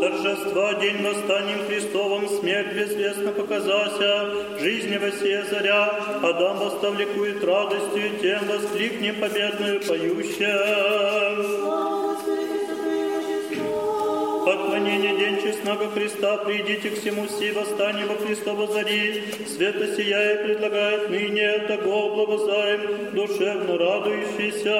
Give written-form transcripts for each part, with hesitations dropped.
торжества день восстанием Христовым, смерть безвестно показася, жизни восея заря, Адам восставлекует радостью, тем воскликнем победную поющая. Поклонение день честного Христа, придите к всему все, восстание во Христово зари, света сияя предлагает ныне, того благозаем, душевно радующийся.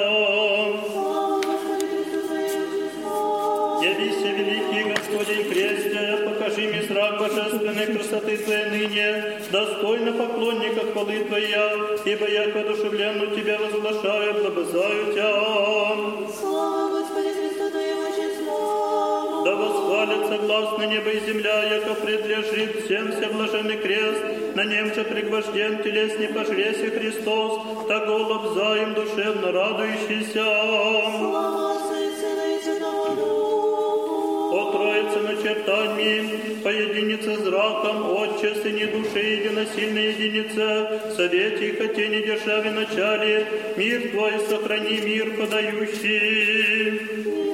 Явися, великий Господень крестя, покажи мне зрак божественной красоты Твоей ныне, достойно поклонника хвалы Твоя, ибо я к одушевленную Тебя возглашаю, благозаю Тебя. Слава Господи Христу Твоему честному! Да восхвалится гласно небо и земля, яко предлежит всем все блаженный крест, на нем же пригвожден телес не пожресе Христос, так голуб заем душевно радующийся. Слава Отцу и Сыну и Святому Духу! О Троице начертании, поединица зраком, Отче, Сыне души, единосильной единице, в совете и хотении державе начале, мир Твой сохрани, мир подающий.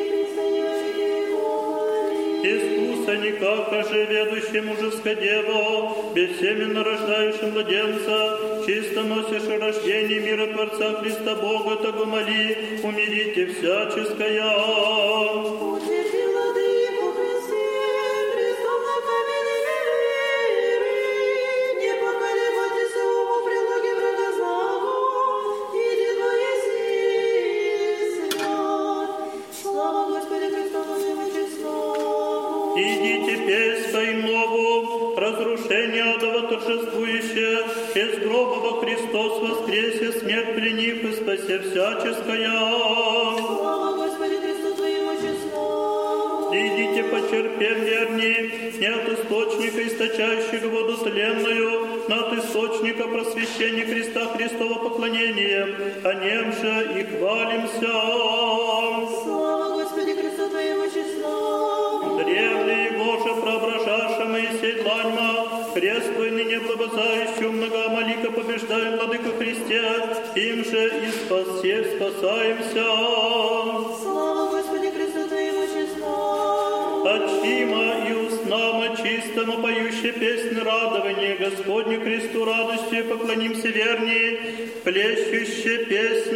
Иисуса никак, оже ведущим мужеско дево, бессеменно рождающим младенца, чисто носишь рождение мира Творца Христа Бога, того моли, умирите всяческая. Утверди, Владыку Христе, Христом на каменной веры, не поколебайтесь уму прилоги врага злому, иди Твоей сына. Слава Господи Христу Твоему честному! Идите песнь своим нову, разрушение адова торжествующее, из гроба во Христос воскресе, смерть пленив и спасе всяческая. Слава Господи Христу Твоему честному! Идите почерпем верни, не от источника, источающего воду тленную, но от источника просвещения Христа Христова поклонения, о нем же и хвалимся. Слава Господи Христу Твоему честному! Древле Его же проображаша Моисей дланьма, крест Твой ныне благозающую многомолика побеждаем, Владыка Христе, им же и спасаемся. Слава Господи Христу Твоему честному! Очима и устнама чистому поющие песнь радования Господню Христу радостью поклонимся верней, плещущие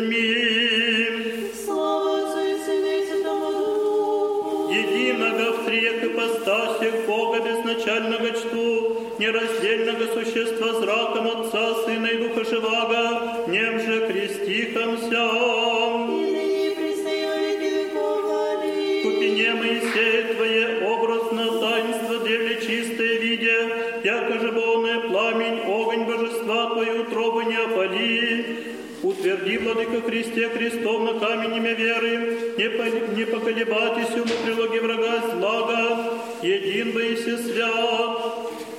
песнями. Слава Отцу и Сыну и Святому Духу! Единого в трех ипостасях Бога безначального чту, нераздельного существа зраком Отца, Сына и Духа Живаго, нем же крестихомся. И ныне и присно и во веки веков. Аминь. Купине Моисея Твое образно таинство древле чистое видя, яко живоное пламень, огонь божества Твою утробу не опали. Утверди, Владыка Христе, крестом на каменеме веры, не поколебайтесь уму прилоги врага злага, един быси свят.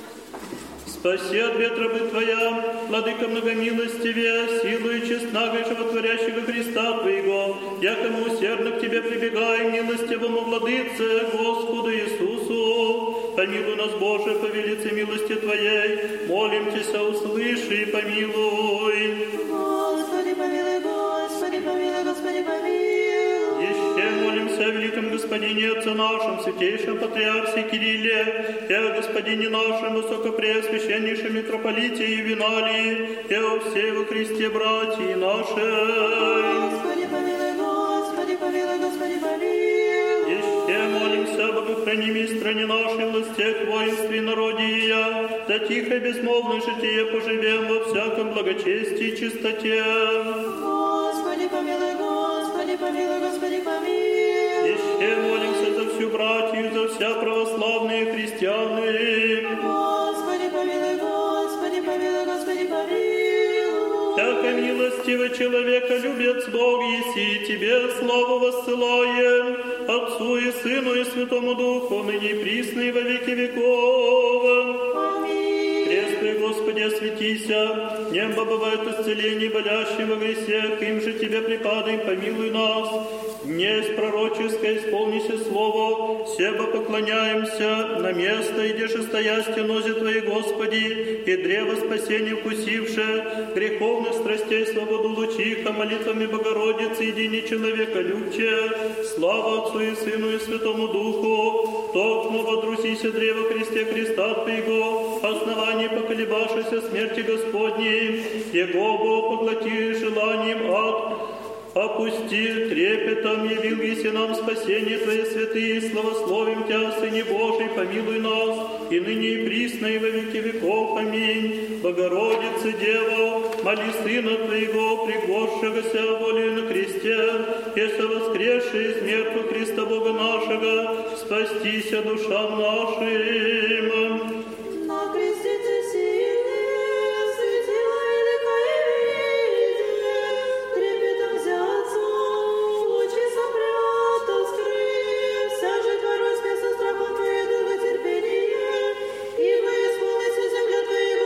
Спаси от ветра бы Твоя, Владыка многомилостивее, силу и честного и животворящего Христа Твоего, якому усердно к Тебе прибегаем, милостивому Владыце, Господу Иисусу. Помилуй нас, Боже, по велице милости Твоей, молим Тебя, услыши и помилуй. Господи, помилуй, Господи, помилуй, Господи, помилуй. Еще молимся о великом Господине Отце нашем, святейшем Патриарсе Кирилле, и о Господине нашем, высокопреосвященнейшем митрополите Ювеналии, и о всей во Христе братьи наши. Господи, помилуй, Господи, помилуй, Господи, помилуй. Еще молимся об охранении стране нашей, властях, воинстве и народе ее, да тихо и безмолвное житие поживем во всяком благочестии и чистоте. Господи, помилуй, Господи, помилуй, Господи, помилуй. Еще молимся за всю братью, за вся православные христианы. Господи, помилуй, Господи, помилуй, Господи, помилуй. Всяко милостивый человека любец Бог, еси Тебе славу воссылаем, Отцу и Сыну и Святому Духу, ныне и присно и во веки веков. Аминь. Пресвятой Господи, осветися, небо бывает исцеление болящим во грехах, им же Тебе припадаем, помилуй нас. Днесь пророческое исполнися слово, себо поклоняемся на место, идеше стоясти нозе Твои, Господи, и древо спасения вкусивше, греховных страстей свободу лучиха, молитвами Богородицы, едини человека любче, слава Отцу и Сыну и Святому Духу, токмо водрусися древо кресте креста Твоего, основание поколебавшейся смерти Господней, Его Бог поглоти желанием ад, опусти, трепетом явил еси нам спасение Твое святые, славословим Тя, Сыне Божий, помилуй нас, и ныне и присно, и во веки веков. Аминь. Богородице, Дева, моли Сына Твоего, пригоршегося волею на кресте, если воскресший из мертвых Христа Бога нашего, спастися душам нашим. На кресте сильные, светила великое видение, трепетом взяться, лучи сопрятал, скрыв, вся же твороспе со страхом Твоей долготерпение, ибо исполнится земля Твоего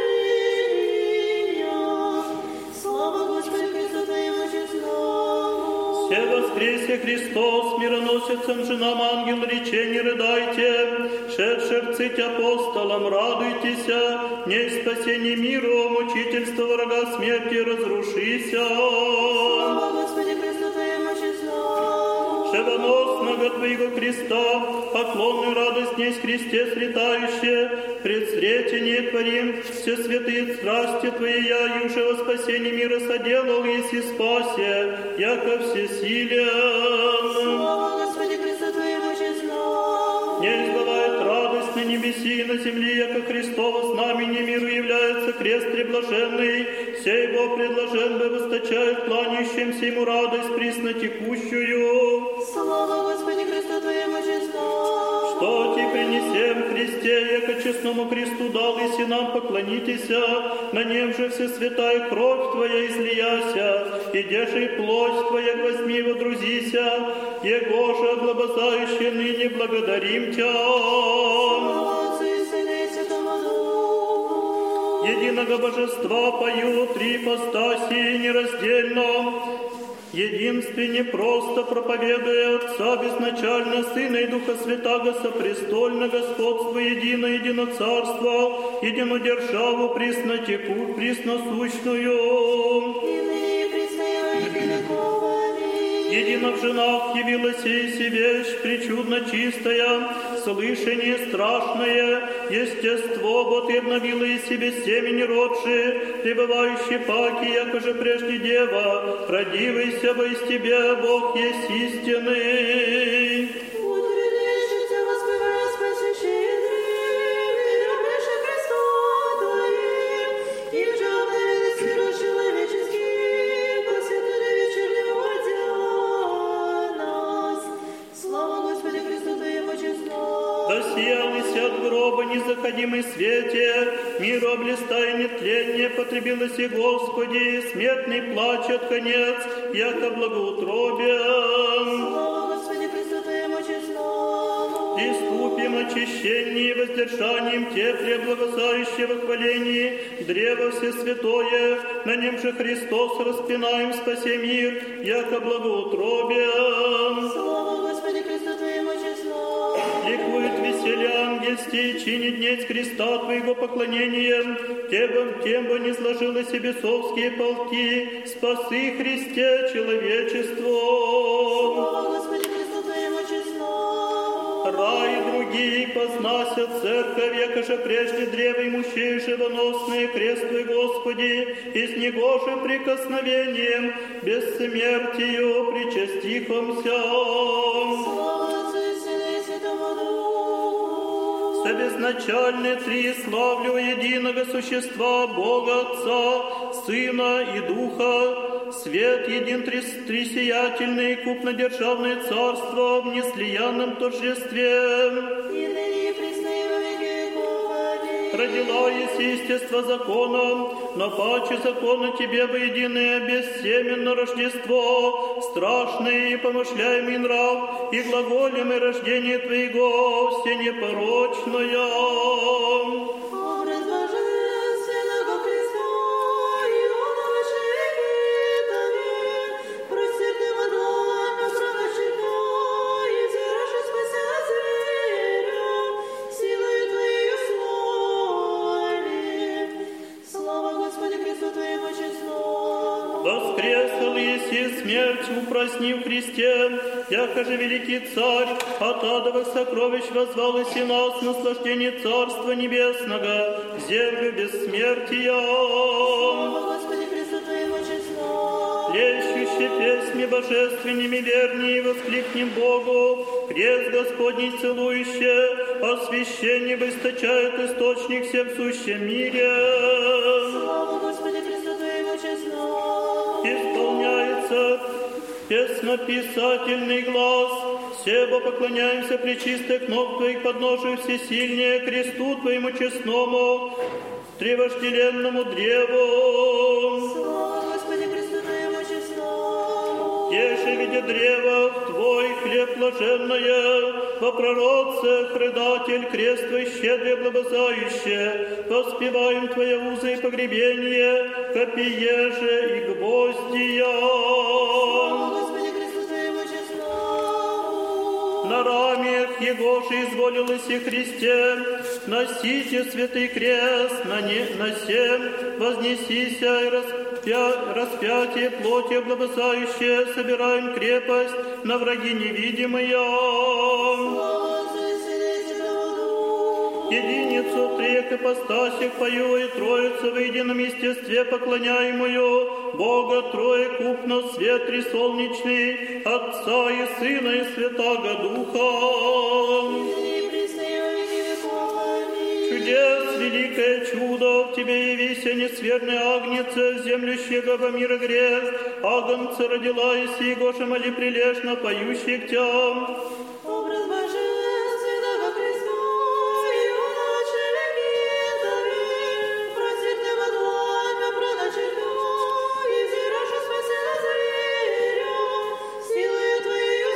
хваления. Слава Господи Христу Твоему честному. Все воскресе Христос, мироносицам женам ангел речи, не рыдайте, шедших цыть апостолам, радуйтеся, не спасение миру, мучительство врага смерти разрушися. Слава Господи Христу Твоему честному. Шевоносного Твоего креста, поклонную радость несть кресте сретающее, пред сретение Творим, все святые страсти Твои, я юже во спасение мира соделал, еси спасе, яко всесилен. Слава Господи Христу Твоему честному. Не избывает радость на небеси и на земле, яко Христово знамение миру является крест преблаженный, сей Бог предложен бы выстачает кланяющимся ему радость приснотекущую. Слава Господи Христу Твоему честному. Что Ти принесем в Христе, яко честному кресту дал, если нам поклонитеся, на нем же все святая кровь Твоя излияся, и деже и плоть Твоя возьми водрузися, Его же облобозающие ныне благодарим Тя. Слава Отцу и Сыну и Святому Духу. Единого божества поют три ипостаси нераздельно, единственне просто проповедуя Отца безначально, Сына и Духа Святаго, сопрестольно господство едино, едино царство, едино державу приснотеку, присносущную. И ныне и присно и во веки веков. Аминь. Едино в женах явилась еси вещь, причудно чистая, слышание страшное, естество, бо Ты обновила и себе семени родши, пребывающий паки, яко же прежде дева, родивайся во из Тебя, Бог есть истинный. Утреннейшица воспевая спаси щедрый, верблюше Христу Твоим, им же обновились миру человеческим, посвятили вечернего дня нас. Слава Господи Христу Твоему честному. Да сиялися от гроба незаходимой свете, миру облистай нетление, потребилось и Господи, смертный плачет конец, яко благоутробен. Слава Господи Христу Твоему честному. Приступим очищении и воздержанием те преоблагосающего хвалении, древо всесвятое, на нем же Христос распинаем, спасе мир, яко благоутробен. Слава Господи Христу Твоему честному. Ликует веселье ангельсти, чинит днесь креста Твоего поклонением, тем бы не сложилось и бесовские полки, спаси Христе человечество. Слава Господи Христу Твоему честному. Рай и другие познася церковь, яко же прежде древо и мужей живоносные, крест Твой, Господи, и с него же прикосновением, бессмертию причастихомся. Слава Отцу и Сыну и Святому Духу. Безначальные три славлю единого существа Бога Отца, Сына и Духа, свет един трисиятельный, купнодержавное царство в неслиянном тождестве. И ныне и присно и во веки веков. Аминь. Родила еси естество законом, но паче закона Тебе воединое бессеменно Рождество, страшный и помышляемый нрав, и глаголемое рождение Твоего, все непорочное. Образ божественного Христа, Иона выше Египтове, простертым от длань, смертью просни в Христе, яко же великий Царь от адовых сокровищ возвал и нас наслаждение Царства Небесного, землю бессмертия. Господи, Христу Твоего честно. Плещуще песни божественными вернее воскликнем Богу, крест Господний целующе, освящение источает источник всем сущем мире. Слава Господи, Христу Твоего честно. Исполняется песнописательный глаз, себо поклоняемся пречистых ног Твоих подножию всесильнее кресту Твоему честному, тревожделенному древу. Слава Господи, Христу Твоего честно. Еже видя древо, Твой хлеб блаженное, во пророкцах рыдатель, крест Твой щедрый облобызающее, воспеваем Твои узы и погребение, копиеже и гвоздия. Слава Господи, Христу Твоего честно. На рамях Его же изволилось и Христе, носите святый крест, на сем вознесися и распятие плоти облобызающее, собираем крепость на враги невидимые. Слава Отцу и Сыну и Святому Духу. Единицу в трех ипостасях пою и Троицу в едином естестве поклоняемую, Бога Трое купно свет трисолнечный, Отца и Сына и Святаго Духа. И присно и во веки веков. Аминь. Чудес, великое чудо, в Тебе явися, несверный агнец, землющего во мира грех, агнца родила и сего же моли прилежно, поющий к Тям. Образ Божественного Христа, Его начали видами, просветлого пламя проначертал, и взираша спасена зверя, силою Твоею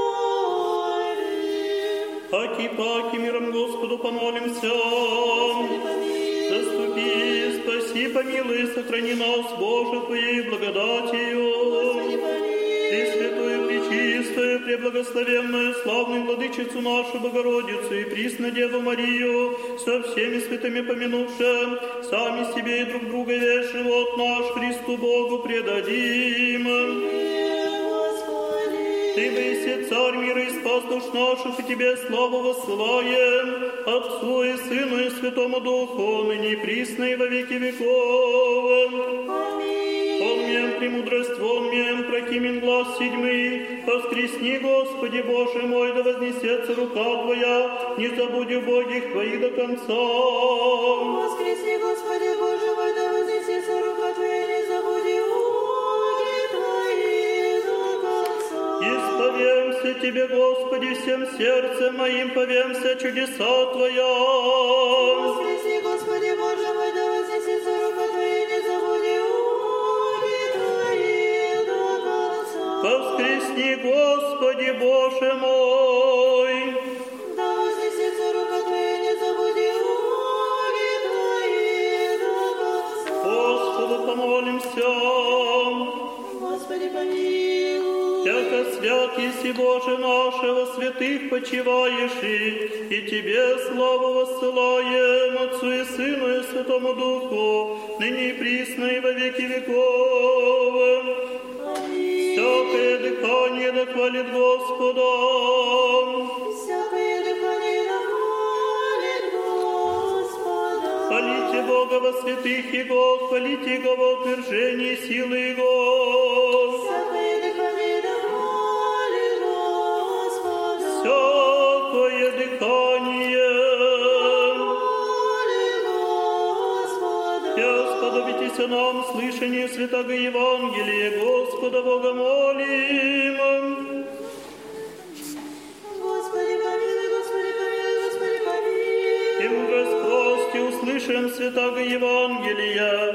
славим. Аки-паки, миром Господу помолимся. Господи, помилуй. Заступи, спаси, помилуй, сохрани нас, Боже, Твоей благодатью. Господи, помилуй. Пресвятую, пречистую, преблагословенную, славную Владычицу нашу Богородицу и присно Деву Марию, со всеми святыми помянувшим, сами себе и друг друга весь живот наш Христу Богу предадим. Ты выси, Царь мира и спас душ наших, и Тебе славу воссылаем, Отцу и Сыну и Святому Духу, ныне и присно и во веки веков. Помним премудрость, помним, прокимен глаз седьмый, воскресни, Господи Боже мой, да вознесется рука Твоя, не забудь убогих Твоих до конца. Воскресни, Господи Боже мой, да вознесется рука Твоя, не забуди уги Твои до конца. Исповемся Тебе, Господи, всем сердцем моим, повемся чудеса Твоя. Воскресни, Господи Боже мой, да вознесется рука Твоя, не забуди уги Твои до конца. Воскресни, Господи Боже мой. Да вознесется рука Твоя, не забуди уги Твои до конца. Господу помолимся. Господи, помилуй. Яко свят еси Боже нашего, святых почиваешь, и Тебе славу воссылаем, Отцу и Сыну и Святому Духу, ныне и присно и во веки веков. Аминь. Всякое дыхание да хвалит Господа. Всякое дыхание да хвалит Господа. Хвалите Бога во святых Его, хвалите Его во утверждении силы Его. Всякое дыхание да хвалит Господа. Всякое дыхание. Хвалит Господа. Я сподобитесь нам слышанию святого Евангелия, Господа Бога молим. Господи, помилуй, Господи, помилуй, Господи, помилуй. И мудрость прости услышим святого Евангелия.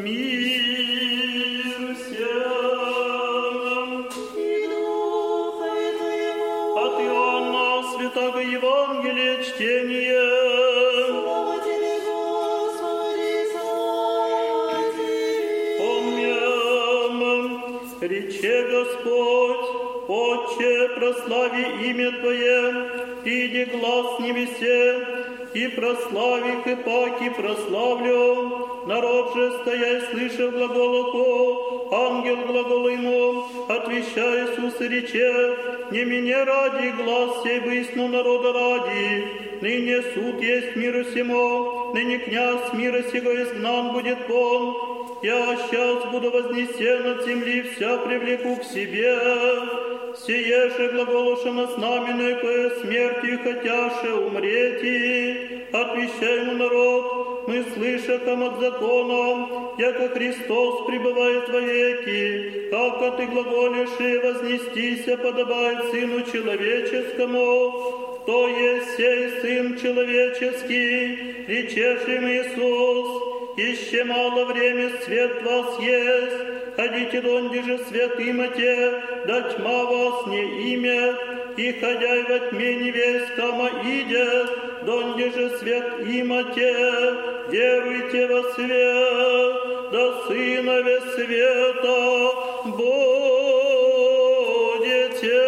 Мир всем. И Духове Твоему. От Иоанна святого Евангелия чтение. Слава Тебе, Господи, слава Тебе. Помним, рече Господь, Отче, прослави имя Твое, приди глас небесе, и прослави, и паки прославлю. Народ же, стоя и слыша глаголу, ангел глагол ему, отвещая Иисус и рече, не меня ради, глаз сей бысно народа ради, ныне суд есть миру сему, ныне князь мира сего изгнан будет он, я сейчас буду вознесен от земли, вся привлеку к себе. Сие же глаголошено знаменное, кое смертью хотяше умрети, отвещаему народ, мы слышахом от закона, яко Христос пребывает вовеки, как ты глаголишь и вознестися подобает Сыну Человеческому, кто есть сей Сын Человеческий, речешь им Иисус, еще мало время свет вас есть, ходите донде же свет имате, да тьма вас не имя, и ходяй во тьме невесть, кама идет, донде же свет имате, веруйте во свет, да Сынове света будете.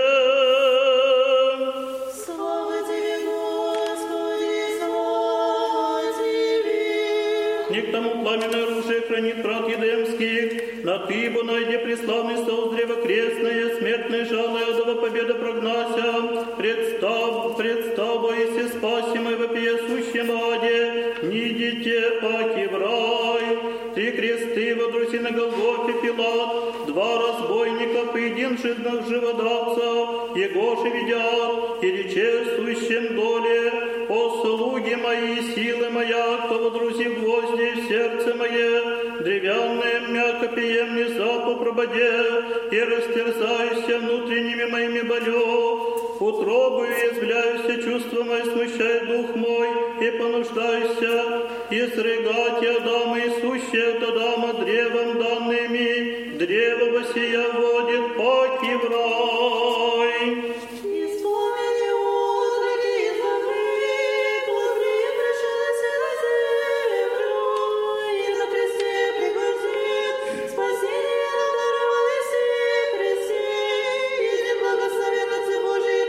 Слава Тебе, Господи, слава Тебе. Не к тому пламенное оружие хранит врат едемских, на ты, бо найди преславный соус древо крестное, смертное жало адова победа прогнася, представ, боисе спасимой вопия сущем аде, нидите паки в рай. Три кресты водруси на Голгофе Пилат, два разбойника поединших живодавца, его же видят, и рече сущем доле, о слуги мои, силы моя, кто водруси гвозди в сердце мое, древянное мягко пием внезапу прободе, и растерзаюся внутренними моими болю, утробою извляюся, чувство мое смущает дух мой, и понуждаюся, и срыгать я дамы, и сущее от Адама древом данными, древо восия водит паки в рай. Исполнени отроки и забы, плоды пришедшие на землю, и на кресте пригвоздит, спасение даровали сей Христе, и благословен Отцы Божий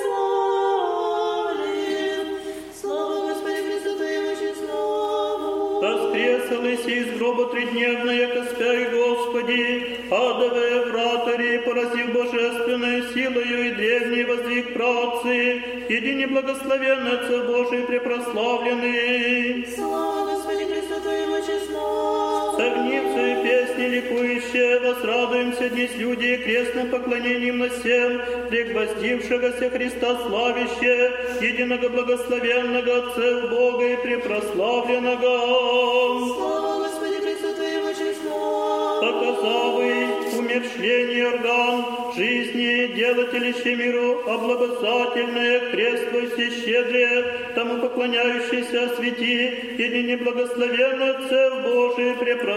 препрославлен. Слава Господи Христу Твоему числаву. Воскресалися из гроба тридневно, яко спяй, Господи, адовые вратари, поразив божественной силою и древней воздвиг працы, едине благословенный Отец Божий препрославленный. Слава Господи Христу Твоему числаву. Согнивцы и песни ликующие, возрадуемся днесь люди, крестным поклонением на всем, пригвоздившегося Христа славище, единого благословенного Отца Бога и препрославленного. Слава Господи Христу Твоему числаву. Показавый умерщвление орган жизни, делателище миру, облобозательное, крест твой всещедрее, тому поклоняющийся свети, едине благословенный Отец Божий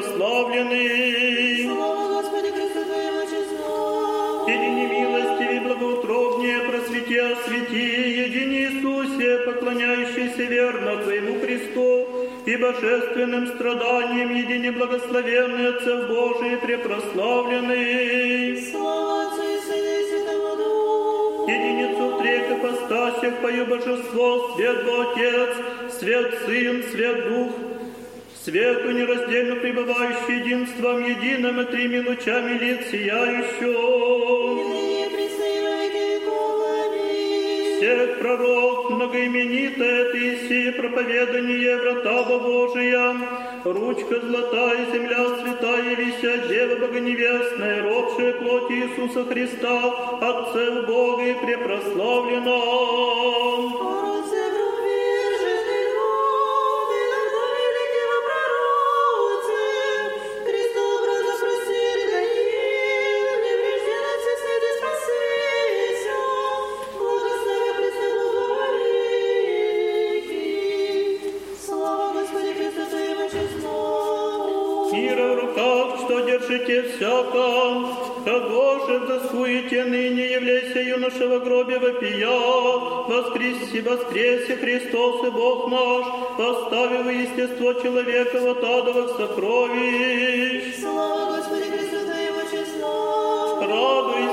препрославленный. Слава Господи Христу Твоему числаву. Едине милостивее, благоутробнее, просвети, освети, едине Иисусе, поклоняющийся верно Твоему Христу, и божественным страданием, едине благословенный Отец Божий препрославленный. Слава Отцу и Сыну и Святому Духу. Единицу в трех ипостасях пою божество, свет во Отец, свет Сын, свет Дух, свету нераздельно пребывающий единством единым и трими лучами лиц сияющим. Ныне присно и во веки веков. Аминь. Всех пророк, многоименитое ты сие проповедание врата Божия, ручка золотая, земля святая, вися, Дева Богоневестная, родшая плоти Иисуса Христа, Отцев Бога и препрославлена. Богородице, врубеженный Бог, иногда великого пророце, Христу образа простери Гаил, неврежденно цесните спасися, благослови Христе Бога вовеки. Слава Господи Христу Твоему числаву. Мира в руках, что держите всяко, кого же вдоскуете ныне, являйся юноша во гробе вопия, воскресе Христос и Бог наш, поставив естество человека от адовых сокровищ. Слава Господи Христу Твоему числаву. Радуйся,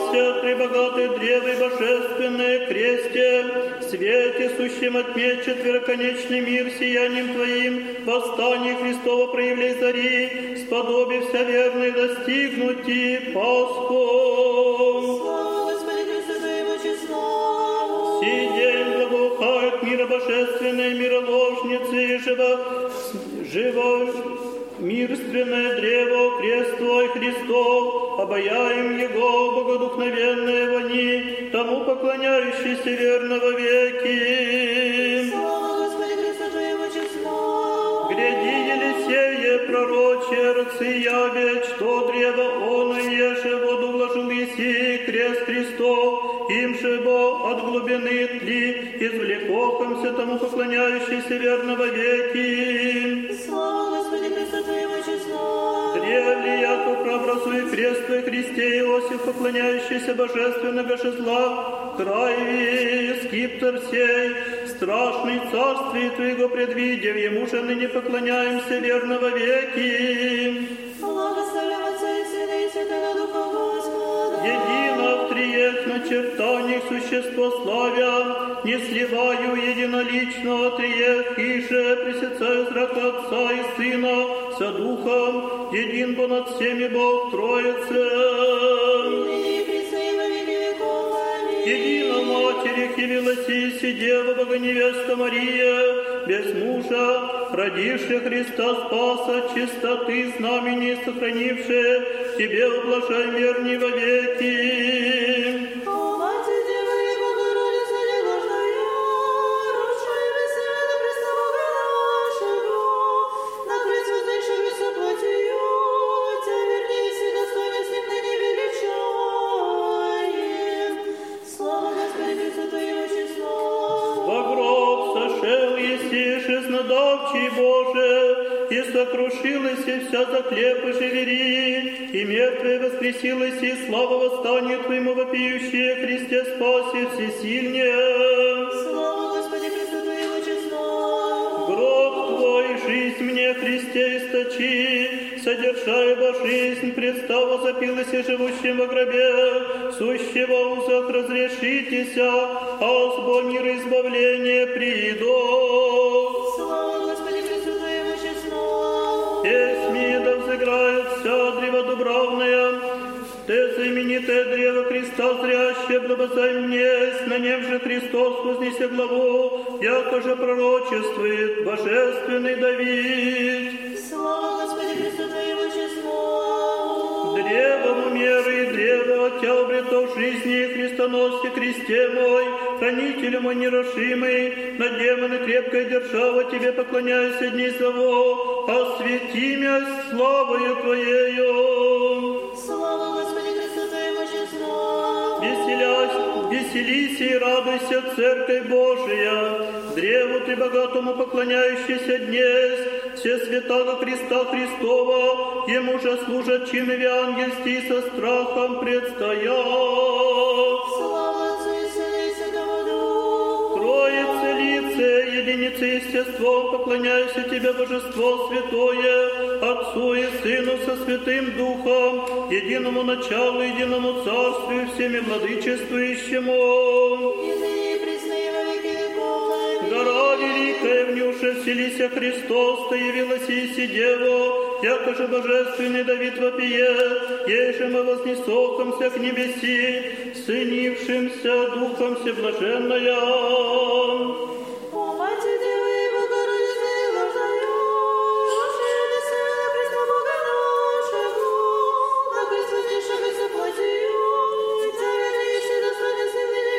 пребогатый древе божественное кресте, свете сущем от тьме четвероконечный мир сиянием Твоим, восстание Христово проявляй зари, сподобився верный достигнути Пасху. Слава Господи Христу Твоему числаву. Сей день благоухает мира божественной мироложницы, живо мирственное древо, крест Твой Христов, обаяем Его богодухновенные вони, тому поклоняющийся верно во веки. Слава Господи Христу Твоему числаву. Гряди, Елисея, пророче, рацияви, что древо оно еже воду вложил еси, крест Христов, им же бо от глубины тли, извлекохомся тому поклоняющийся верно во веки. Слава Господи Христу Твоему числаву. Древли, яко прообразуй крест Твой Христе Иосиф, поклоняющийся божественного жезла, край скиптор сей, страшный царствие Твоего предвидев, ему же ныне поклоняемся верно во веки. Благословим Отца и Сына и Святого Духа Господа. Едино в триех начертаниях существо славя, не сливаю единоличного триех, иже пресецаю зрак Отца и Сына со Духом, един бо над всеми Бог Троице. И Христа и во веки веков. Аминь. Едино Матерях явилась Иси, Дева Богоневеста Мария, без мужа, родившая Христа Спаса, чистоты знамени сохранившая, Тебе ублажаем верни во веки. О, Матерь Дева и Богородица неложная, рожшая без семени Христа Бога нашего, на крест вознесшегося плотью, Тя вернее все достойно с ним ныне величаем. Слава Господи Христу Твоему числаву. Во гроб сошел еси, шезнодавчий Боже, и сокрушилась вся заклепыши вери, и мертвые воскресилась, и слава восстанию Твоему вопиющие, Христе спаси всесильнее. Слава Господи Христу Твоему числаву. Гроб Твой, жизнь мне, Христе, источи, содержая во жизнь, представо запилась живущим во гробе, сущего узах разрешитеся, а сбо мир избавление придут. Слава Господи Христу Твоему числаву. Песни да взыграют вся древо дубравная, Те знаменитое древо креста зряще благозаймнесь, на нем же Христос вознесе главу, яко же пророчествует божественный Давид. Слава Господи Христу Твоему числаву. Древом меры древо, Тя обретов жизни, Христоносе кресте мой, хранителю мой нерушимый, на демоны крепкая держава, Тебе поклоняюсь дней зову, освети меня славою Твоею. Слава Господи Христу Твоему числаву. Веселись и радуйся, Церковь Божия, древу Ты богатому поклоняющийся днесь, все святаго креста Христова, Ему же служат чины ангельские со страхом предстоят. Слава Отцу и Сыну и Святому Духу. Троице лице, единице естеством, поклоняйся Тебе, Божество Святое, Отцу и Сыну со Святым Духом, единому началу, единому царству, всеми владычествующему. И ныне и присно и во веки веков. Аминь. Гора великая, в нюше вселися Христос, Ты явилась Иси Деву, яко же божественный Давид вопиет, еже мы вознесохомся к небеси, сынившимся Духом Всеблаженная. О, Матерь Дева и Богородица неложная, рожшая без семени Христа Бога нашего, на крест вознесшегося плотью, Тя вернее все достойно с ним ныне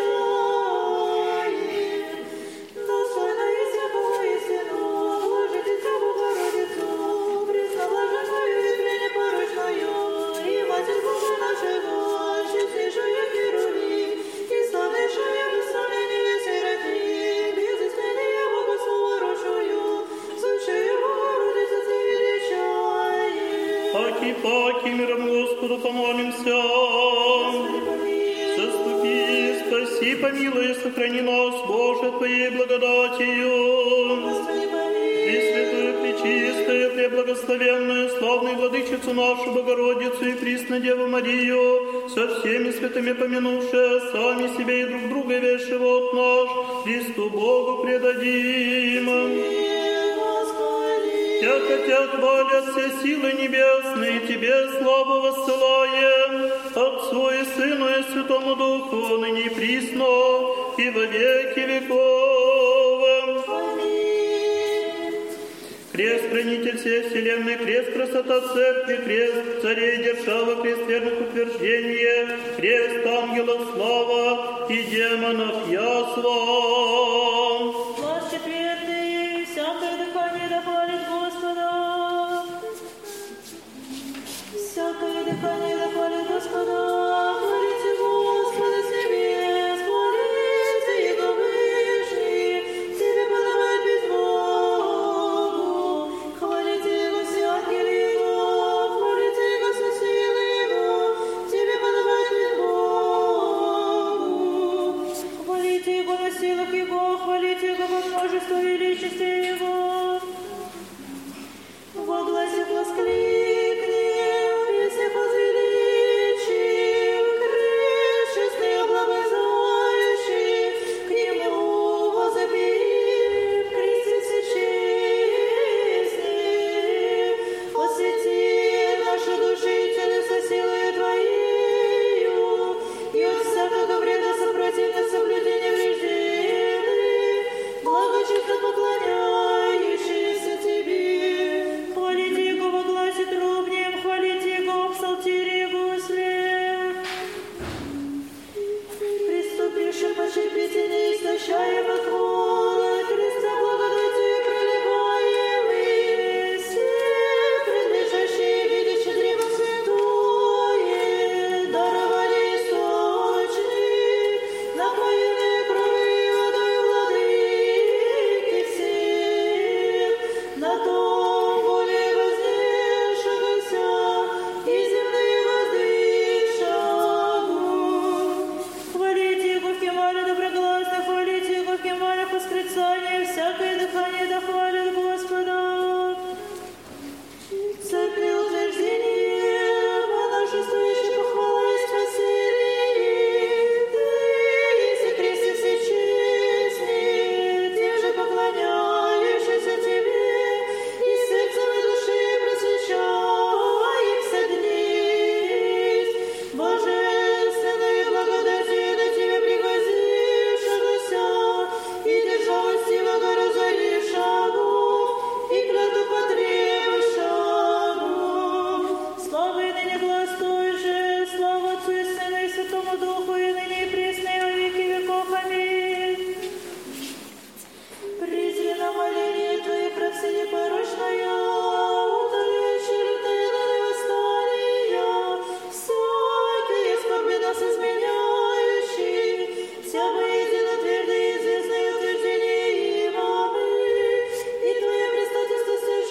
величаем. Достойно и всякого истину, вложите Тя Богородицу, пресноблаженную и пренепорочную, и Матерь Бога нашего, честнейшую Херуви, и славнейшую в исцелении сироты, без истинения Богослова рожую, сущую Богородицу Ты величаем. Паки, миром Господу помолимся. Господи, помилуй. Заступи, спаси, помилуй, сохрани нас, Боже, Твоей благодатью. Господи, помилуй. Пресвятую Пречистая, преблагословенная, славную Владычицу нашу Богородицу и Пресную Деву Марию, со всеми святыми помянувшие, сами себе и друг друга весь живот наш, Христу Богу предадим. Яко Тя хвалят все силы небесные, Тебе славу воссылаем, Отцу и Сыну и Святому Духу, ныне и присно, и во веки веков. Крест, хранитель всей вселенной, крест, красота церкви, крест, царей держава, крест, верных утверждение, крест, ангелов слава и демонов ясла. Глаз четвертый, всякое дыхание да хвалит Господа. Всякое дыхание да хвалит Господа. Хвалите Господа с небес, хвалите Его вышних, Тебе подавать без Богу. Хвалите Его все ангелы Его, хвалите Его со силы Его, Тебе подавать без Богу. Хвалите Его на силах Его, хвалите Его во множество величестве Его. Во глазах воскликнем, песнях возвеличим, крест честный облобызающий, к Нему возопим, крестит все честные. Освети наши душители со силою Твоею, и от всякого вреда сопротивно соблюдения вреждены, благочестно поклоняющиеся Тебе. Хвалите Его во гласе трубнем, хвалите Его в псалтире гусле. Приступивши почерпите неистощаемо хвала, Христа благодати проливаемый, все предлежащие видящие древо святое, даровали источник, напоенные кровью и водою владыки всех, на том более вознесшегося и земные воздышагу. Хвалите Его в кемаре доброгласно, хвалите Его в кемарах восклицания, всякое дыхание да хвалит Господа. Церкви утверждение, монашествующие похвала и спасение, Ты еси Христе всечестный, тем же поклоняющийся Тебе, и сердцем и души просвещаемся днесь. Божественной благодати до Тебе пригвоздившегося, и державости разорившего, и клятву потребовавшего. Слава и ныне глас той же, слава Отцу и Сыну и Святому Духу, и ныне и присно, и во веки веков. Аминь. Призри на моление Твоих, проси непорочная, утоляющая лютые дары восстания, всякие скорби нас изменяющий, вся воедино твердые известные утверждения имамы, и Твое предстательство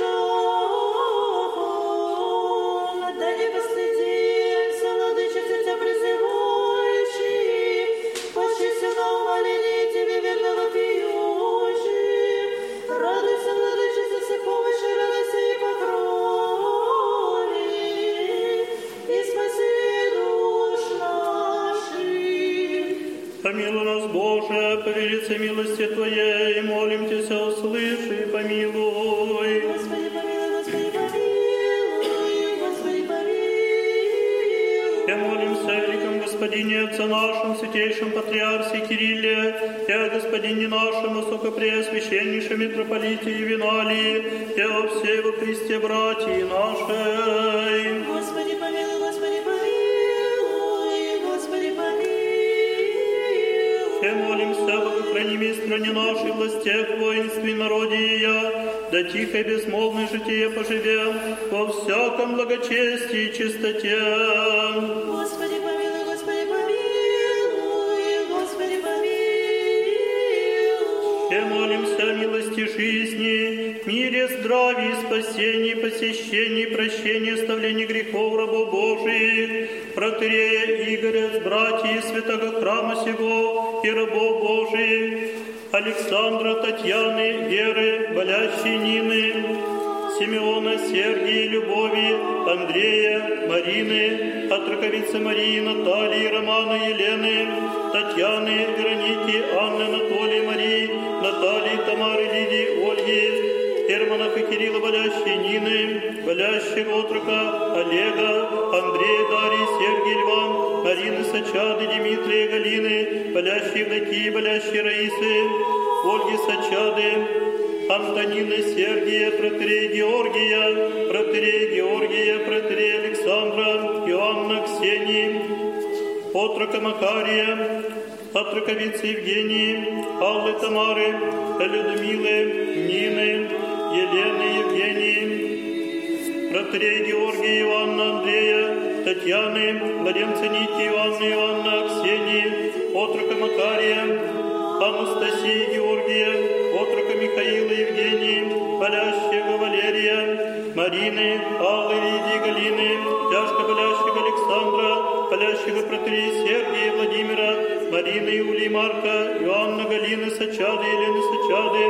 стяжон, да не постыдимся, Владычица Тебя призывающий, почти на умолении Тебе верно вопиющий, радуйся, Владычица, все помощи, радуйся и покрови, и спаси душ наших. Помилуй нас, Боже, по велице милости Твоей, молим Тебя, услыши и помилуй. Господи, помилуй, Господи, помилуй, Господи, помилуй. Я молимся о великом Господине, Отце нашем, святейшем Патриарсе Кирилле, и о Господине нашем, высокопреосвященнейшем митрополите Евиналии, и о всей во Христе братьи нашей. Господи, помилуй, Господи, помилуй, Господи, помилуй. И молимся об охранении стране нашей, властях, воинстве и народе ее, да тихо и безмолвное житие поживем во всяком благочестии и чистоте. Господи, помилуй, Господи, помилуй, Господи, помилуй. И молимся о милости жизни, мире, здравии, спасении, посещении, прощении, оставлении грехов рабов Божиих, протырея Игоря с братьями святого храма сего и рабов Божиих, Александра, Татьяны, Веры, болящей Нины, Симеона, Сергия, Любови, Андрея, Марины, от раковицы Марии, Натальи, Романа, Елены, Татьяны, Вероники, Анны, Анатолии, Марии, Натальи, Тамары, Лидии, Ольги, Германов и Кирилла, болящей Нины, болящего отрока Олега, Андрея, Дарьи, Сергия, Льва, Марины, Сачады, Дмитрия, Галины, болящей Евдокии, болящей Раисы, Ольги, Сачады, Антонины, Сергия, протерей Георгия, протерей Александра, Иоанна, Ксении, отрока Макария, отроковицы Евгении, Аллы, Тамары, Людмилы, Нины, Елены, Евгении, протерей Георгия, Иоанна, Андрея, Татьяны, младенца Ники, Иоанна, Ксении, отрока Макария, Анастасии, Георгия, отрока Михаила, Евгении, болящего Валерия, Марины, Аллы, Лидии, Галины, тяжко болящего Александра, болящего протерея Сергия, Владимира, Марины, Юлии, Марка, Иоанна, Галины, Сачады, Елены, Сачады,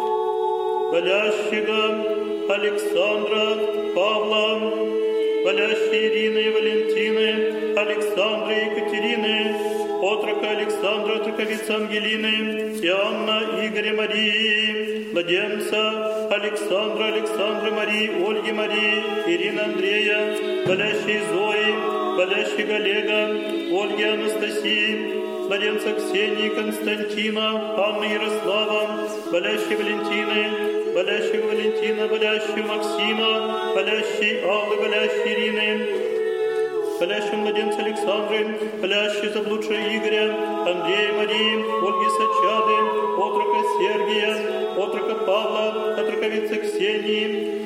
болящего Александра, Павла, болящей Ирины, Валентины, Александры, Екатерины, отрока Александра, отроковица Ангелины, Иоанна, Игоря, Марии, младенца Александра, Марии, Ольги, Марии, Ирины, Андрея, болящей Зои, болящей Олега, Ольги, Анастасии, младенца Ксении, Константина, Анны, Ярослава, болящей Валентины, болящего Валентина, болящего Максима, болящей Аллы, болящей Ирины, болящего младенца Александры, болящей заблудшего Игоря, Андрея, Марии, Ольги, Сачады, отрока Сергия, отрока Павла, отроковицы Ксении,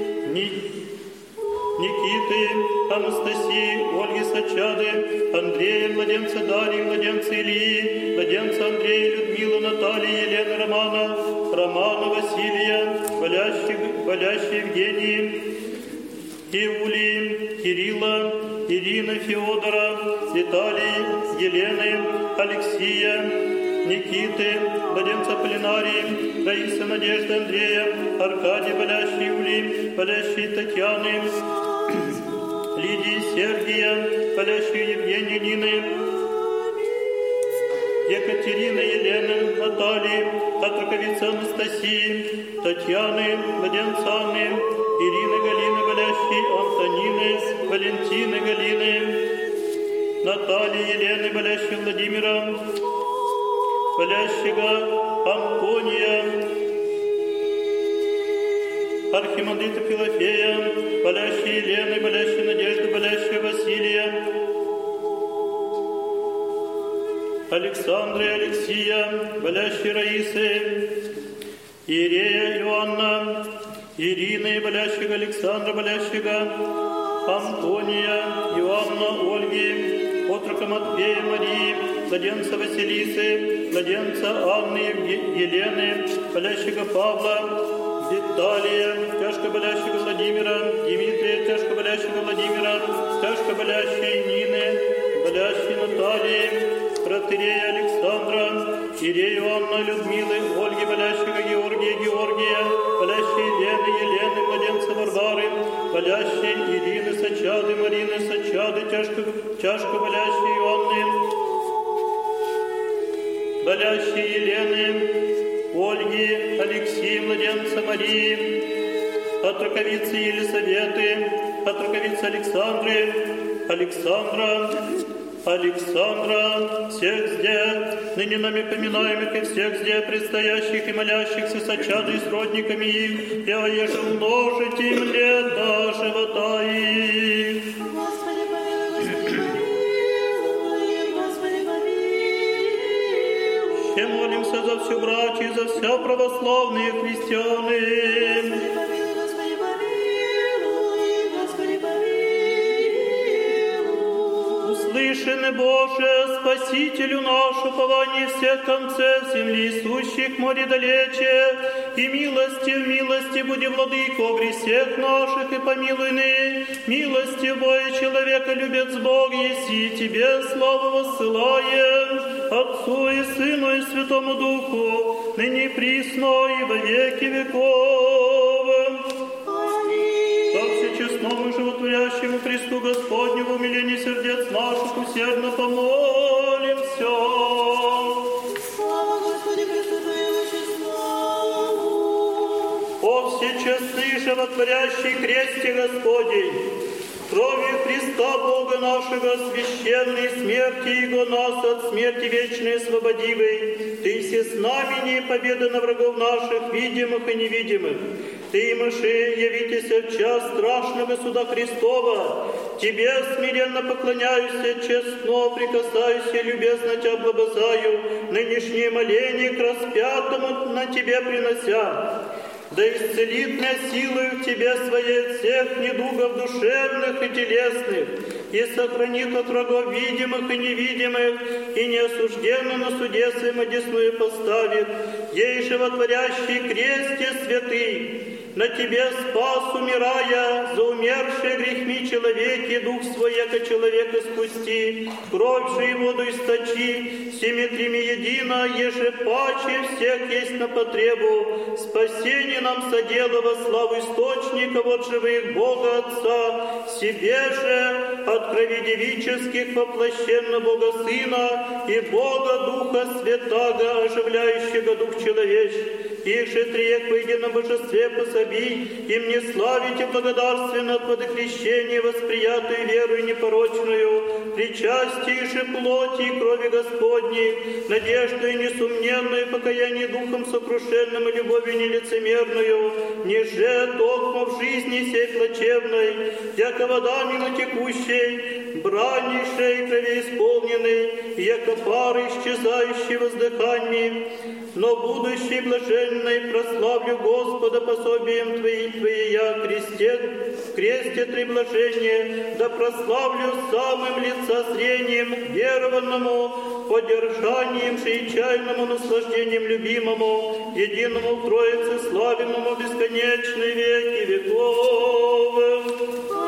Никиты, Анастасии, Ольги, Сачады, Андрея, младенца Дарьи, младенца Ильи, младенца Андрея, Людмилы, Натальи, Елены, Романа, Василия, болящей Евгении, Иулии, Кирилла, Ирины, Феодора, Виталии, Елены, Алексия, Никиты, младенца Полинарии, Раисы, Надежды, Андрея, Аркадия, болящей Юлии, болящей Татьяны, Лидии, Сергия, болящей Евгении, Нины, Екатерины, Елены, Натальи, отроковицы Анастасии, Татьяны, младенца Анны, Ирины, Галины, болящей Антонины, Валентины, Галины, Натальи, Елены, болящей Владимира, болящего Антония, архимандрита Филофея, болящей Елены, болящей Надежды, болящей Василия, Александры, Алексия, болящей Раисы, Иерея Иоанна, Ирины, болящего Александра, болящего Антония, Иоанна, Ольги, отрока Матфея, Марии, младенца Василисы, младенца Анны, Елены, болящего Павла, Виталия, тяжко болящего Владимира, Дмитрия, тяжко болящего Владимира, тяжко болящей Нины, болящей Натальи, протерея Александра, Иерею Анна, Людмилы, Ольги, болящего Георгия, болящей Елены, младенца Варвары, болящей Ирины, Сачады, Марины, Сачады, тяжко болящей Иоанны, болящей Елены, Ольги, Алексея, младенца Марии, отроковицы Елисаветы, отроковицы Александра, всех зде, ныне нами поминаемых и всех зде, предстоящих и молящихся сочады с родниками их, я еже умножить им лет до живота их. Господи, помилуй, Господи, помилуй. Все молимся за все братья и за все православные христианы. Услышаны, Боже, Спасителю наш, упование всех концев земли, сущих море далече, и милости буди, Владыко, обри всех наших, и помилуй ны, милостью Божией человека любец Бог, еси Тебе славу воссылаем, Отцу и Сыну и Святому Духу, ныне и присно и во веки веков. Аминь. животворящий кресте Господень, кровью Христа Бога нашего, священной смерти Его нас от смерти вечной освободивой, Ты се с нами не победа на врагов наших, видимых и невидимых. Ты, Маше, явитеся в час страшного суда Христова, Тебе смиренно поклоняюсь, честно прикасаюсь и любезно Тебя облобызаю, нынешнее моление к распятому на Тебе принося. Да исцелит меня силою в Тебе своей всех недугов душевных и телесных, и сохранит от врагов видимых и невидимых, и неосужденно на суде своем одесную поставит, ей животворящий кресте святый. На Тебе спас, умирая, за умершие грехми человеки, дух свой, яко человек испусти, кровь же и воду источи, всеми трими едино, еже паче всех есть на потребу, спасение нам содело во славу источника вот живых Бога Отца, себе же от крови девических воплощенно Бога Сына и Бога Духа Святаго, оживляющего Дух человеческий. Их же триек во едином божестве пособи, им не славите благодарственно от водохрещения, восприятую верою непорочную, причастие же плоти и крови Господней, надеждой несомненную, покаяние духом сокрушенным и любовью нелицемерную, ниже токмо в жизни сей плачевной, яко вода милотекущей, браннейшей крови исполненной, яко пары исчезающей воздыханиями, но будущий блаженный прославлю Господа пособием Твоей я кресте Три блажения, да прославлю самым лицезрением верованному, поддержанием же и чайному наслаждением любимому, единому в Троице славимому бесконечные веки веков.